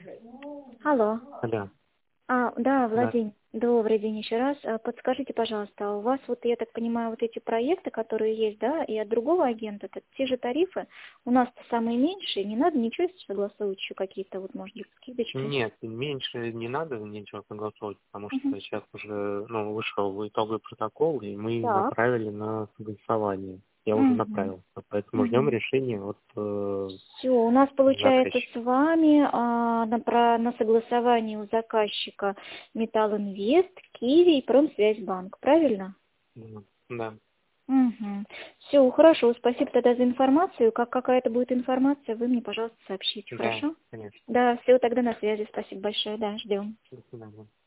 Алло. Алло, Да, да. Владимир, добрый день еще раз. Подскажите, пожалуйста, у вас, вот я так понимаю, вот эти проекты, которые есть, да, и от другого агента, это те же тарифы, у нас-то самые меньшие, не надо ничего согласовывать, еще какие-то, вот, может быть, скидочки? Нет, меньше не надо ничего согласовывать, потому Мгм. что сейчас уже вышел итоговый протокол, и мы Так. направили на согласование. Я уже Мгм. направил, поэтому ждем Мгм. решения от Все, у нас получается заказчика. с вами на согласовании у заказчика Металл Инвест, Киви и Промсвязьбанк, правильно? Да, Угу. Все, хорошо, спасибо тогда за информацию. Как какая-то будет информация, вы мне, пожалуйста, сообщите, да, хорошо? конечно. Да, все, тогда на связи. Спасибо большое, да, ждем. До свидания.